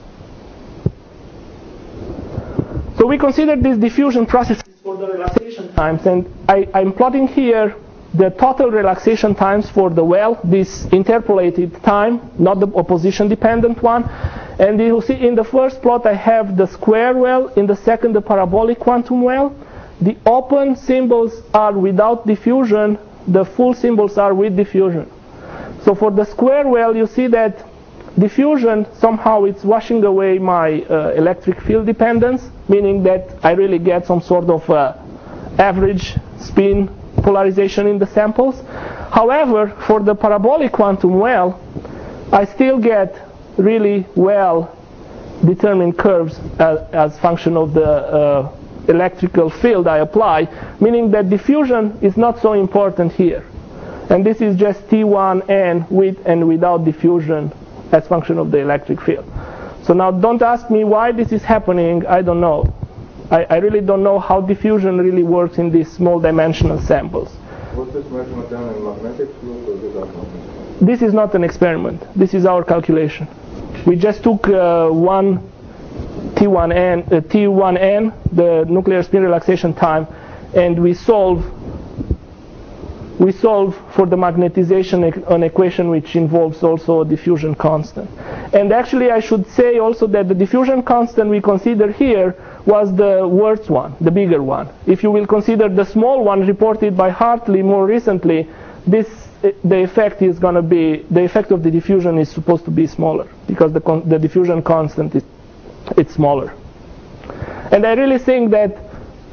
So we considered these diffusion processes for the relaxation times, and I, I'm plotting here the total relaxation times for the well, this interpolated time, not the opposition dependent one. And you see in the first plot I have the square well, in the second the parabolic quantum well. The open symbols are without diffusion, the full symbols are with diffusion. So for the square well you see that diffusion, somehow it's washing away my uh, electric field dependence, meaning that I really get some sort of uh, average spin polarization in the samples. However, for the parabolic quantum well, I still get really well determined curves as, as function of the uh, electrical field I apply, meaning that diffusion is not so important here. And this is just T one N with and without diffusion as function of the electric field. So now don't ask me why this is happening, I don't know. I, I really don't know how diffusion really works in these small dimensional samples. Was this measurement done in magnetic field or without magnetic field? This is not an experiment. This is our calculation. We just took uh, one T one N, uh, T one N, the nuclear spin relaxation time, and we solve we solve for the magnetization an equation which involves also a diffusion constant. And actually I should say also that the diffusion constant we consider here was the worst one, the bigger one. If you will consider the small one reported by Hartley more recently, this the effect is going to be, the effect of the diffusion is supposed to be smaller because the, con the diffusion constant is it's smaller. And I really think that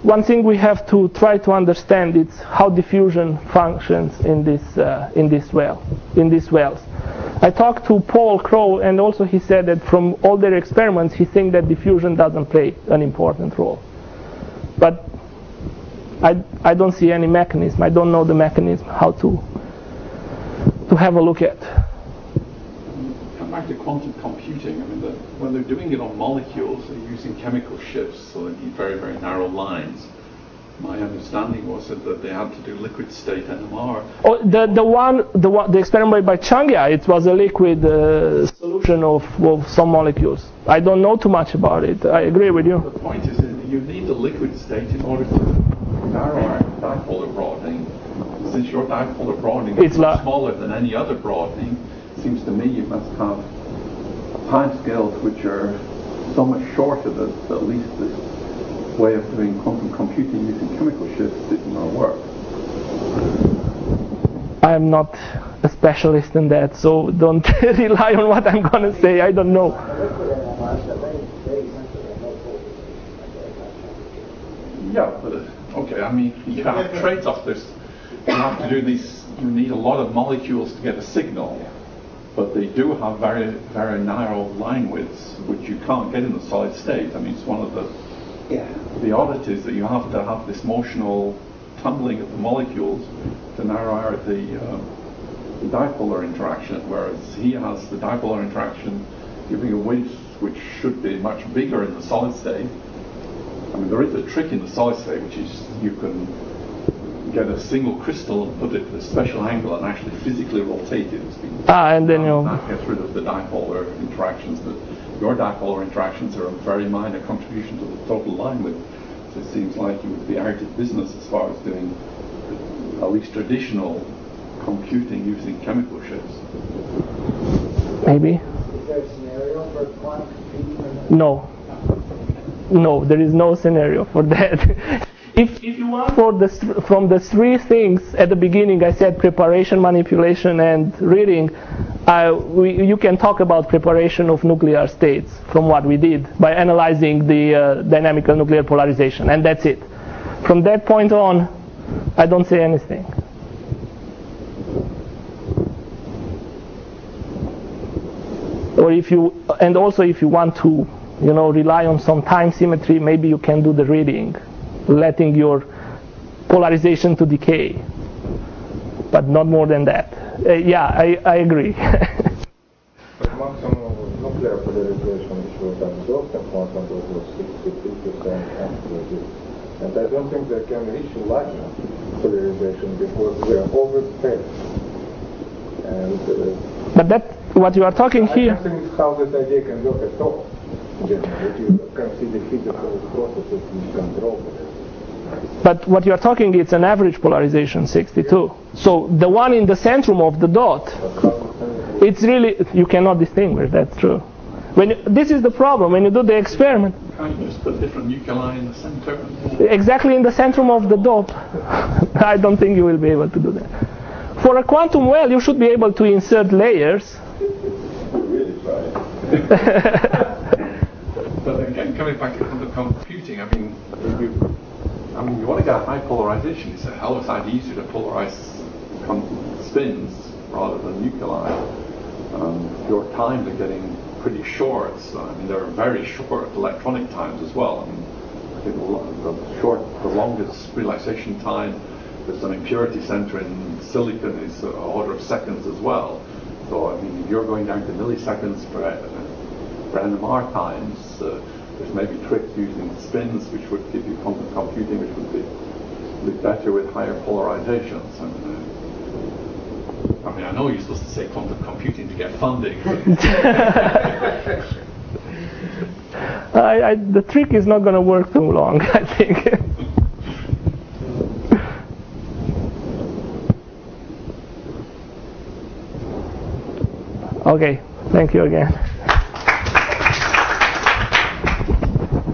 one thing we have to try to understand is how diffusion functions in this uh, in this well in these wells. I talked to Paul Crow, and also he said that from all their experiments, he thinks that diffusion doesn't play an important role. But I I don't see any mechanism. I don't know the mechanism how to to have a look at. Come back to quantum computing. I mean, the, when they're doing it on molecules, they're using chemical shifts, so they need very, very narrow lines. My understanding was that, that they had to do liquid state N M R. Oh, the the one the one the experiment by Changya, it was a liquid uh, solution of, of some molecules. I don't know too much about it. I agree with you. The point is that you need the liquid state in order to narrow our dipolar broadening. Since your dipolar broadening is much smaller than any other broadening, it seems to me you must have time scales which are so much shorter that at least this way of doing quantum computing using chemical shifts isn't going to work. I am not a specialist in that, so don't rely on what I'm going to say. I don't know. Yeah, but uh, okay, I mean, you have trade-offs. There's, you have to do these, you need a lot of molecules to get a signal, but they do have very, very narrow line widths, which you can't get in the solid state. I mean, it's one of the Yeah. the oddities that you have to have this motional tumbling of the molecules to narrow out the, uh, the dipolar interaction, whereas he has the dipolar interaction giving a width which should be much bigger in the solid state. I mean, there is a trick in the solid state, which is you can get a single crystal and put it at a special angle and actually physically rotate it. Ah, and then you that gets rid of the dipolar interactions. That your dipolar interactions are a very minor contribution to the total line width. So it seems like you would be out of business as far as doing at least traditional computing using chemical shifts. Maybe. Is there a scenario for quantum computing? No. No, there is no scenario for that. If, if you want for the, from the three things at the beginning, I said preparation, manipulation, and reading, uh, we, you can talk about preparation of nuclear states from what we did by analyzing the uh, dynamical nuclear polarization, and that's it. From that point on, I don't say anything. Or if you, and also if you want to, you know, rely on some time symmetry, maybe you can do the reading, letting your polarization to decay, but not more than that. Uh, yeah, I, I agree. But maximum nuclear polarization, which was absorbed in quantum dot was sixty-two percent amplitude. And I don't think they can reach larger polarization because we are overfed. And uh, but that, what you are talking I here. don't think how this idea can work at all. Generally, if you consider physical processes which control it. But what you are talking, it's an average polarization, sixty-two. So the one in the centrum of the dot, it's really, you cannot distinguish, that's true. When you, this is the problem, when you do the experiment. Can't you just put different nuclei in the center? Exactly in the centrum of the dot. I don't think you will be able to do that. For a quantum well, you should be able to insert layers. Really try. But again, coming back to quantum computing, I mean, you, I mean, you want to get a high polarization. It's a hell of a lot easier to polarize spins rather than nuclei. Um, your times are getting pretty short. So, I mean, there are very short electronic times as well. I mean, I think the, the short, the longest relaxation time with an impurity center in silicon is an order of seconds as well. So, I mean, if you're going down to milliseconds for uh, for N M R times, uh, there's maybe tricks using spins which would give you quantum computing which would be, be better with higher polarizations. And, uh, I mean, I know you're supposed to say quantum computing to get funding. I, I, the trick is not going to work too long, I think. Okay, thank you again.